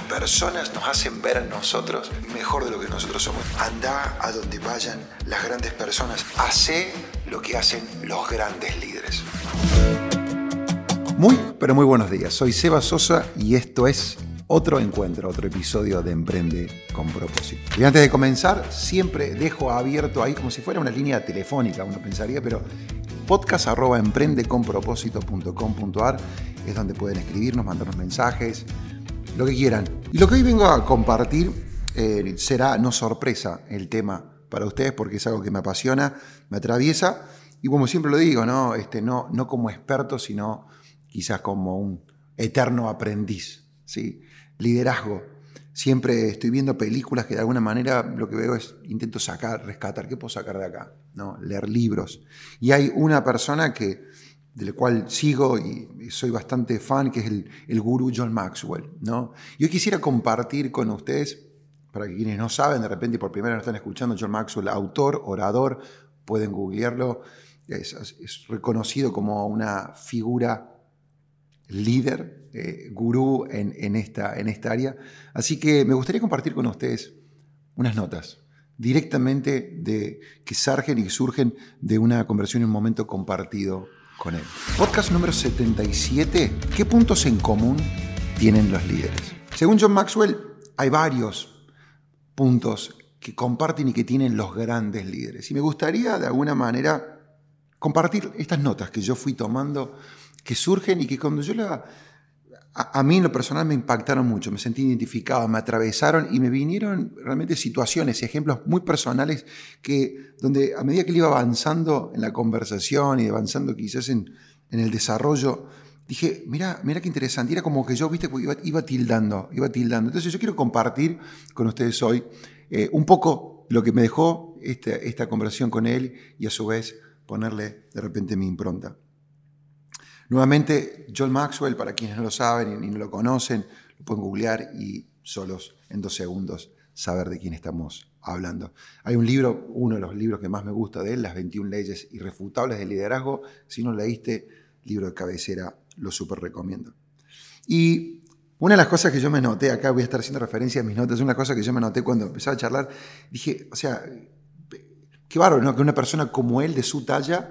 personas nos hacen ver a nosotros mejor de lo que nosotros somos. Andá a donde vayan las grandes personas. Hacé lo que hacen los grandes líderes. Muy, pero muy buenos días. Soy Seba Sosa y esto es otro encuentro, otro episodio de Emprende con Propósito. Y antes de comenzar, siempre dejo abierto ahí como si fuera una línea telefónica, uno pensaría, pero podcast@emprendeconpropósito.com.ar es donde pueden escribirnos, mandarnos mensajes, lo que quieran. Y lo que hoy vengo a compartir será no sorpresa el tema para ustedes porque es algo que me apasiona, me atraviesa y como siempre lo digo, no como experto, sino quizás como un eterno aprendiz, ¿sí? Liderazgo. Siempre estoy viendo películas que de alguna manera lo que veo es, intento rescatar, ¿qué puedo sacar de acá? ¿No? Leer libros. Y hay una persona de la cual sigo y soy bastante fan, que es el gurú John Maxwell, ¿no? Yo quisiera compartir con ustedes, para que quienes no saben, de repente por primera vez están escuchando, John Maxwell, autor, orador, pueden googlearlo, es reconocido como una figura líder, gurú en esta área. Así que me gustaría compartir con ustedes unas notas directamente que surgen de una conversación en un momento compartido con él. Podcast número 77. ¿Qué puntos en común tienen los líderes? Según John Maxwell, hay varios puntos que comparten y que tienen los grandes líderes. Y me gustaría de alguna manera compartir estas notas que yo fui tomando, que surgen y que cuando a mí en lo personal me impactaron mucho, me sentí identificado, me atravesaron y me vinieron realmente situaciones, ejemplos muy personales donde a medida que él iba avanzando en la conversación y avanzando quizás en el desarrollo, dije, mira qué interesante, era como que yo, iba tildando. Entonces yo quiero compartir con ustedes hoy un poco lo que me dejó esta conversación con él y a su vez ponerle de repente mi impronta. Nuevamente, John Maxwell, para quienes no lo saben y no lo conocen, lo pueden googlear y solos en 2 segundos saber de quién estamos hablando. Hay un libro, uno de los libros que más me gusta de él, Las 21 leyes irrefutables del liderazgo. Si no lo leíste, libro de cabecera, lo súper recomiendo. Y una de las cosas que yo me noté, acá voy a estar haciendo referencia a mis notas, una cosa que yo me noté cuando empezaba a charlar, dije, o sea, qué bárbaro, ¿no? Que una persona como él, de su talla,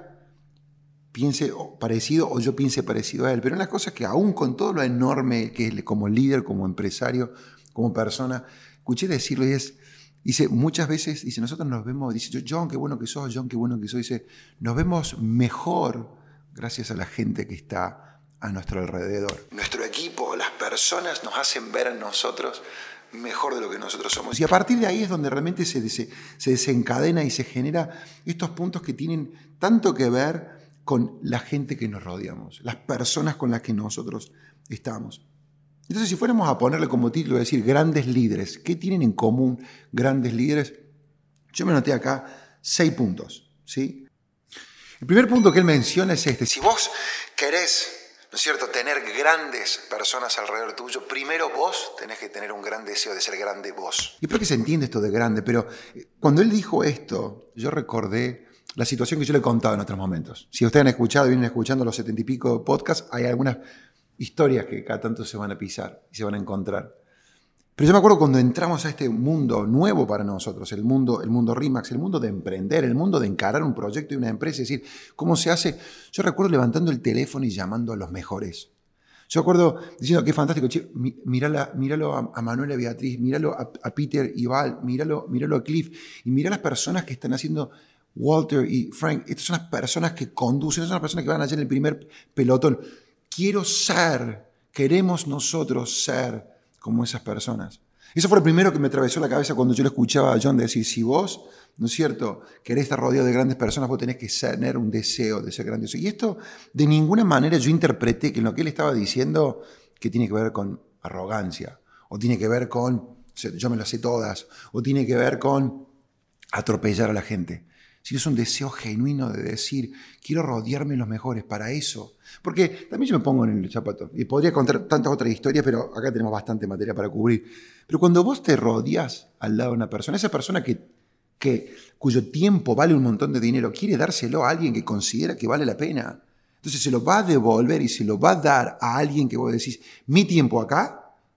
piense parecido o yo piense parecido a él. Pero una de las cosas que aún con todo lo enorme que es como líder, como empresario, como persona, escuché decirlo y dice, muchas veces, dice, nosotros nos vemos, dice, John, qué bueno que sos, John, qué bueno que sos, dice, nos vemos mejor gracias a la gente que está a nuestro alrededor. Nuestro equipo, las personas nos hacen ver a nosotros mejor de lo que nosotros somos. Y a partir de ahí es donde realmente se desencadena y se genera estos puntos que tienen tanto que ver con la gente que nos rodeamos, las personas con las que nosotros estamos. Entonces, si fuéramos a ponerle como título, decir grandes líderes, ¿qué tienen en común grandes líderes? Yo me noté acá 6 puntos, ¿sí? El primer punto que él menciona es este. Si vos querés, ¿no es cierto?, tener grandes personas alrededor tuyo, primero vos tenés que tener un gran deseo de ser grande vos. Y espero que se entiende esto de grande, pero cuando él dijo esto, yo recordé la situación que yo le he contado en otros momentos. Si ustedes han escuchado, vienen escuchando los 70 y pico podcasts, hay algunas historias que cada tanto se van a pisar y se van a encontrar. Pero yo me acuerdo cuando entramos a este mundo nuevo para nosotros, el mundo RE/MAX, el mundo de emprender, el mundo de encarar un proyecto y una empresa, es decir, cómo se hace. Yo recuerdo levantando el teléfono y llamando a los mejores. Yo recuerdo diciendo, qué fantástico, che, míralo a Manuela y Beatriz, míralo a Peter y Val, míralo a Cliff, y mira las personas que están haciendo Walter y Frank. Estas son las personas que conducen, estas son las personas que van allá en el primer pelotón. Queremos nosotros ser como esas personas. Eso fue lo primero que me atravesó la cabeza cuando yo le escuchaba a John decir, si vos, ¿no es cierto?, querés estar rodeado de grandes personas, vos tenés que tener un deseo de ser grandioso. Y esto, de ninguna manera yo interpreté que en lo que él estaba diciendo, que tiene que ver con arrogancia, o tiene que ver con, yo me las sé todas, o tiene que ver con atropellar a la gente. Si es un deseo genuino de decir, quiero rodearme de los mejores para eso. Porque también yo me pongo en el zapato. Y podría contar tantas otras historias, pero acá tenemos bastante materia para cubrir. Pero cuando vos te rodeas al lado de una persona, esa persona cuyo tiempo vale un montón de dinero, quiere dárselo a alguien que considera que vale la pena. Entonces se lo va a devolver y se lo va a dar a alguien que vos decís, mi tiempo acá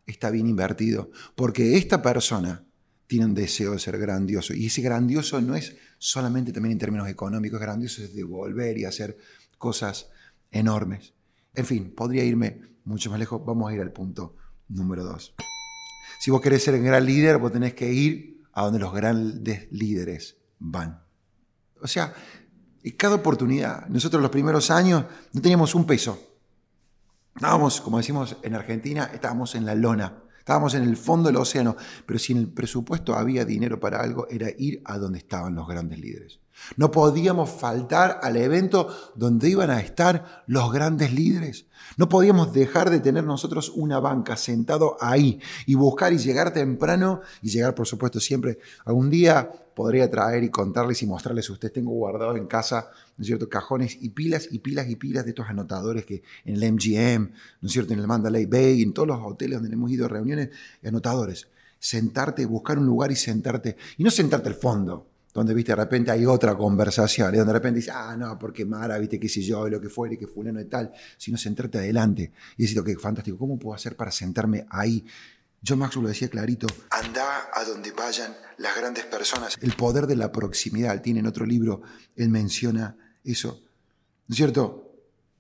está bien invertido, porque esta persona tiene un deseo de ser grandioso, y ese grandioso no es solamente también en términos económicos, grandioso es devolver y hacer cosas enormes. En fin, podría irme mucho más lejos. Vamos a ir al punto número 2. Si vos querés ser un gran líder, vos tenés que ir a donde los grandes líderes van. O sea, en cada oportunidad, nosotros los primeros años no teníamos un peso. Estábamos, como decimos en Argentina, estábamos en la lona. Estábamos en el fondo del océano, pero si en el presupuesto había dinero para algo, era ir a donde estaban los grandes líderes. No podíamos faltar al evento donde iban a estar los grandes líderes. No podíamos dejar de tener nosotros una banca sentado ahí y buscar y llegar temprano y llegar, por supuesto, siempre. Algún día podría traer y contarles y mostrarles a ustedes. Tengo guardado en casa, ¿no es cierto?, cajones y pilas y pilas y pilas de estos anotadores que en el MGM, ¿no es cierto?, en el Mandalay Bay, en todos los hoteles donde hemos ido a reuniones, anotadores. Sentarte, buscar un lugar y sentarte. Y no sentarte al fondo, donde, viste, de repente hay otra conversación, y donde de repente dices, no, porque Mara, viste, qué sé yo, y lo que fuera, y que fulano y tal, sino sentarte adelante y decir, ok, fantástico, ¿cómo puedo hacer para sentarme ahí? John Maxwell lo decía clarito, anda a donde vayan las grandes personas. El poder de la proximidad, él tiene en otro libro, él menciona eso, ¿no es cierto?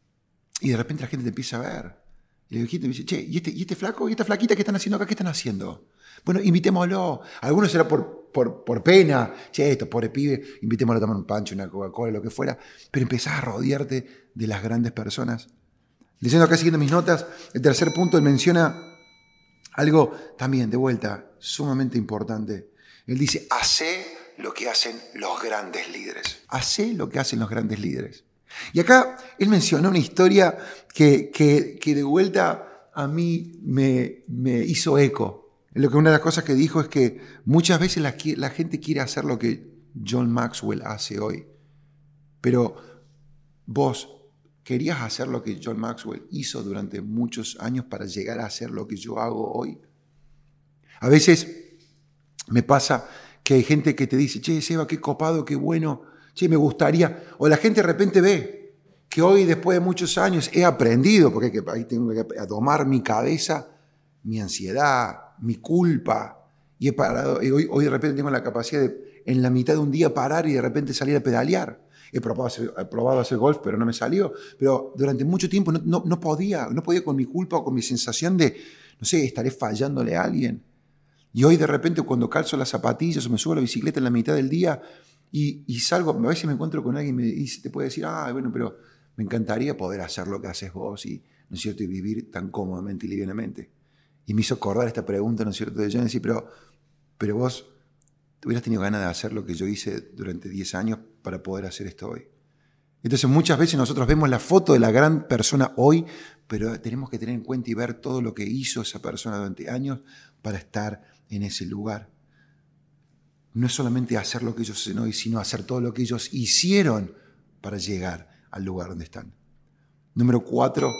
Y de repente la gente te empieza a ver, y la gente me dice, che, ¿y este flaco y esta flaquita qué están haciendo acá? ¿Qué están haciendo? Bueno, invitémoslo. Algunos será por pena. Che, estos pobres pibes, invitémoslo a tomar un pancho, una Coca-Cola, lo que fuera. Pero empezás a rodearte de las grandes personas. Leyendo acá, siguiendo mis notas, el tercer punto, él menciona algo también, de vuelta, sumamente importante. Él dice, hacé lo que hacen los grandes líderes. Hacé lo que hacen los grandes líderes. Y acá él mencionó una historia que de vuelta a mí me hizo eco. Una de las cosas que dijo es que muchas veces la gente quiere hacer lo que John Maxwell hace hoy. Pero vos querías hacer lo que John Maxwell hizo durante muchos años para llegar a hacer lo que yo hago hoy. A veces me pasa que hay gente que te dice, che, Seba, qué copado, qué bueno, che, me gustaría. O la gente de repente ve que hoy, después de muchos años, he aprendido, porque ahí tengo que domar mi cabeza, mi ansiedad, mi culpa, y he parado, y hoy de repente tengo la capacidad de en la mitad de un día parar y de repente salir a pedalear. He probado hacer golf, pero no me salió. Pero durante mucho tiempo no podía con mi culpa o con mi sensación de, no sé, estaré fallándole a alguien. Y hoy de repente cuando calzo las zapatillas o me subo a la bicicleta en la mitad del día y salgo, a veces me encuentro con alguien y te puede decir, bueno, pero me encantaría poder hacer lo que haces vos y, ¿no es cierto?, y vivir tan cómodamente y livianamente. Y me hizo acordar esta pregunta, ¿no es cierto?, de John, decir, pero vos hubieras tenido ganas de hacer lo que yo hice durante 10 años para poder hacer esto hoy. Entonces muchas veces nosotros vemos la foto de la gran persona hoy, pero tenemos que tener en cuenta y ver todo lo que hizo esa persona durante años para estar en ese lugar. No es solamente hacer lo que ellos hacen hoy, sino hacer todo lo que ellos hicieron para llegar al lugar donde están. Número 4,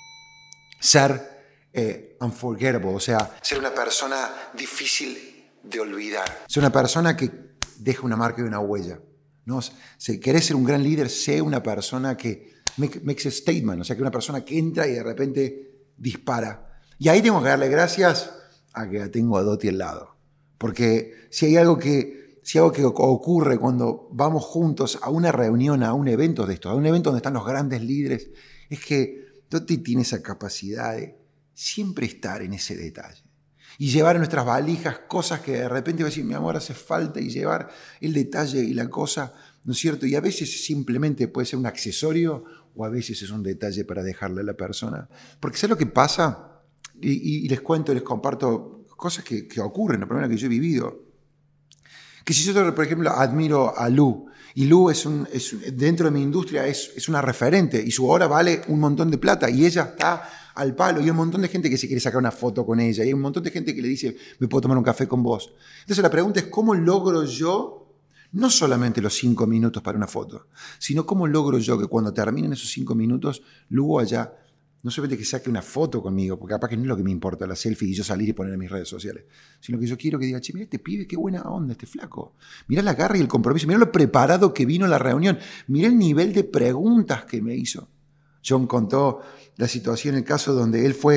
ser unforgettable, o sea, ser una persona difícil de olvidar. Ser una persona que deja una marca y una huella. ¿No? Si querés ser un gran líder, sé una persona que makes a statement, o sea, que una persona que entra y de repente dispara. Y ahí tengo que darle gracias a que tengo a Doti al lado. Porque si hay algo que ocurre cuando vamos juntos a una reunión, a un evento de esto, a un evento donde están los grandes líderes, es que Doti tiene esa capacidad de siempre estar en ese detalle. Y llevar en nuestras valijas cosas que de repente va a decir, mi amor, hace falta, y llevar el detalle y la cosa, ¿no es cierto? Y a veces simplemente puede ser un accesorio o a veces es un detalle para dejarle a la persona. Porque ¿sabes lo que pasa? Y les cuento, les comparto cosas que ocurren, la primera que yo he vivido. Que si yo, por ejemplo, admiro a Lu, y Lu dentro de mi industria es una referente, y su hora vale un montón de plata, y ella está al palo, y hay un montón de gente que se quiere sacar una foto con ella, y hay un montón de gente que le dice, me puedo tomar un café con vos. Entonces la pregunta es, ¿cómo logro yo, no solamente los 5 minutos para una foto, sino cómo logro yo que cuando terminen esos 5 minutos, Lu allá, no solamente que saque una foto conmigo, porque capaz que no es lo que me importa, la selfie y yo salir y poner en mis redes sociales, sino que yo quiero que diga, che, mira este pibe, qué buena onda, este flaco. Mirá la garra y el compromiso, mirá lo preparado que vino a la reunión, mirá el nivel de preguntas que me hizo. John contó la situación, el caso donde él fue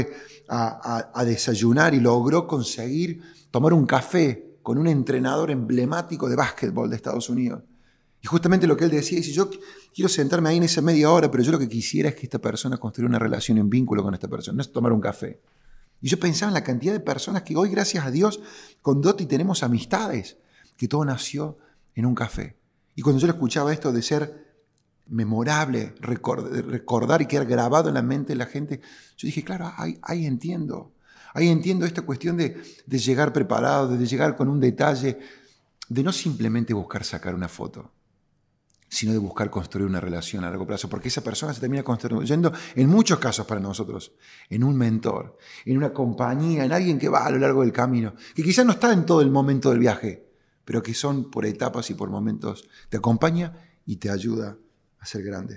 a desayunar y logró conseguir tomar un café con un entrenador emblemático de básquetbol de Estados Unidos. Y justamente lo que él decía, dice, yo quiero sentarme ahí en esa media hora, pero yo lo que quisiera es que esta persona construya una relación en vínculo con esta persona, no es tomar un café. Y yo pensaba en la cantidad de personas que hoy, gracias a Dios, con Doti tenemos amistades, que todo nació en un café. Y cuando yo le escuchaba esto de ser memorable, recordar y quedar grabado en la mente de la gente, yo dije, claro, ahí entiendo. Ahí entiendo esta cuestión de llegar preparado, de llegar con un detalle, de no simplemente buscar sacar una foto, sino de buscar construir una relación a largo plazo, porque esa persona se termina construyendo, en muchos casos para nosotros, en un mentor, en una compañía, en alguien que va a lo largo del camino, que quizás no está en todo el momento del viaje, pero que son por etapas y por momentos, te acompaña y te ayuda a ser grande.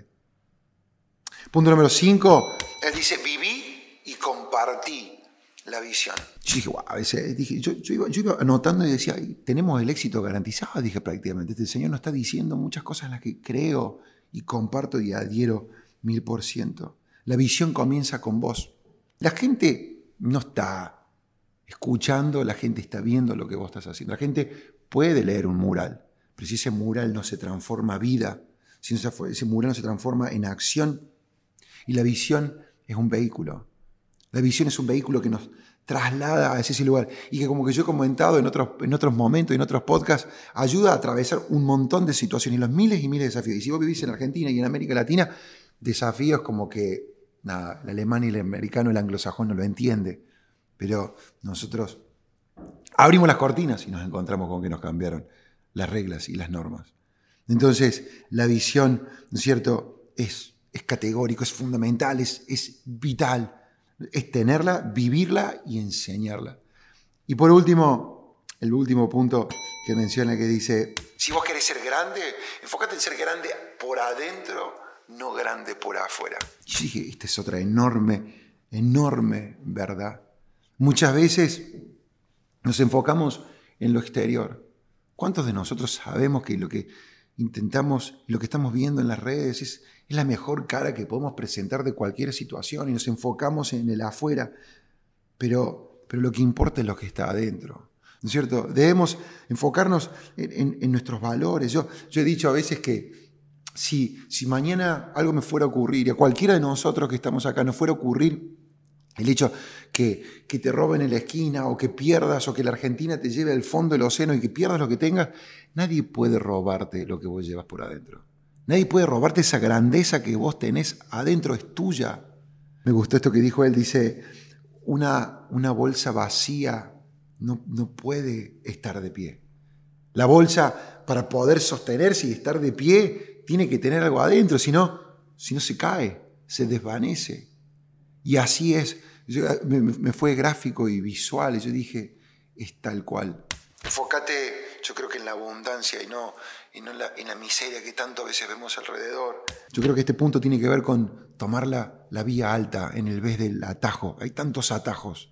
Punto número 5, él dice, viví y compartí la visión. Yo dije, wow, a veces yo iba anotando y decía, tenemos el éxito garantizado, dije prácticamente. Este Señor nos está diciendo muchas cosas en las que creo y comparto y adhiero 1000%. La visión comienza con vos. La gente no está escuchando, la gente está viendo lo que vos estás haciendo. La gente puede leer un mural, pero si ese mural no se transforma a vida, si ese mural no se transforma en acción, y la visión es un vehículo. La visión es un vehículo que nos traslada a ese lugar y que, como que yo he comentado en otros momentos y en otros podcasts, ayuda a atravesar un montón de situaciones y los miles y miles de desafíos. Y si vos vivís en Argentina y en América Latina, desafíos como que nada, el alemán y el americano, el anglosajón no lo entiende, pero nosotros abrimos las cortinas y nos encontramos con que nos cambiaron las reglas y las normas. Entonces, la visión, ¿no es cierto?, es categórico, es fundamental, es vital. Es tenerla, vivirla y enseñarla. Y por último, el último punto que menciona, que dice, si vos querés ser grande, enfócate en ser grande por adentro, no grande por afuera. Y yo dije, esta es otra enorme verdad. Muchas veces nos enfocamos en lo exterior. ¿Cuántos de nosotros sabemos que lo que intentamos, lo que estamos viendo en las redes es la mejor cara que podemos presentar de cualquier situación y nos enfocamos en el afuera? Pero lo que importa es lo que está adentro, ¿no es cierto? Debemos enfocarnos en nuestros valores. Yo he dicho a veces que si mañana algo me fuera a ocurrir, y a cualquiera de nosotros que estamos acá nos fuera a ocurrir el hecho que te roben en la esquina, o que pierdas, o que la Argentina te lleve al fondo del océano y que pierdas lo que tengas, nadie puede robarte lo que vos llevas por adentro. Nadie puede robarte esa grandeza que vos tenés adentro, es tuya. Me gustó esto que dijo él, dice, una bolsa vacía no puede estar de pie. La bolsa, para poder sostenerse y estar de pie, tiene que tener algo adentro, si no se cae, se desvanece. Y así es, me fue gráfico y visual, y yo dije, es tal cual. Enfócate, yo creo que en la abundancia y no en la miseria que tanto a veces vemos alrededor. Yo creo que este punto tiene que ver con tomar la vía alta en el vez del atajo. Hay tantos atajos.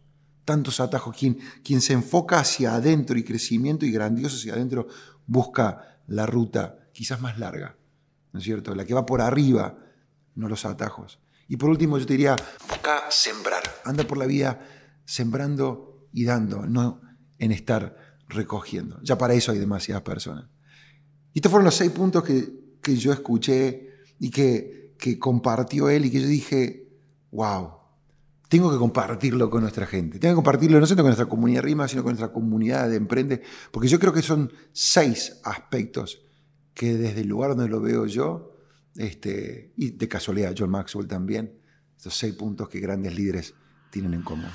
Quien se enfoca hacia adentro y crecimiento y grandioso hacia adentro, busca la ruta quizás más larga, ¿no es cierto? La que va por arriba, no los atajos. Y por último yo te diría, busca sembrar. Anda por la vida sembrando y dando, no en estar recogiendo. Ya para eso hay demasiadas personas. Y estos fueron los 6 puntos que yo escuché y que compartió él, y que yo dije, wow, tengo que compartirlo con nuestra gente. Tengo que compartirlo no solo con nuestra comunidad RIMA, sino con nuestra comunidad de Emprende, porque yo creo que son 6 aspectos que desde el lugar donde lo veo yo, y de casualidad John Maxwell también, estos 6 puntos que grandes líderes tienen en común.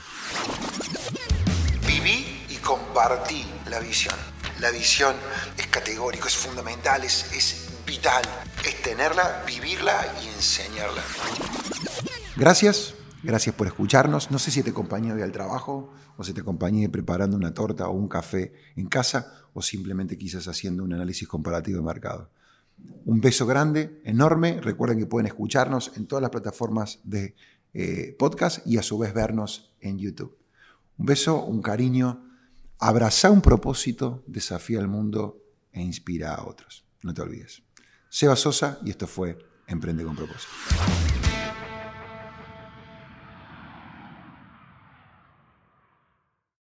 Viví y compartí la visión. La visión es categórico, es fundamental, es vital. Es tenerla, vivirla y enseñarla. Gracias por escucharnos. No sé si te acompañé hoy al trabajo, o si te acompañé preparando una torta o un café en casa, o simplemente quizás haciendo un análisis comparativo de mercado. Un beso grande, enorme. Recuerden que pueden escucharnos en todas las plataformas de podcast y a su vez vernos en YouTube. Un beso, un cariño. Abraza un propósito, desafía al mundo e inspira a otros. No te olvides. Seba Sosa, y esto fue Emprende con Propósito.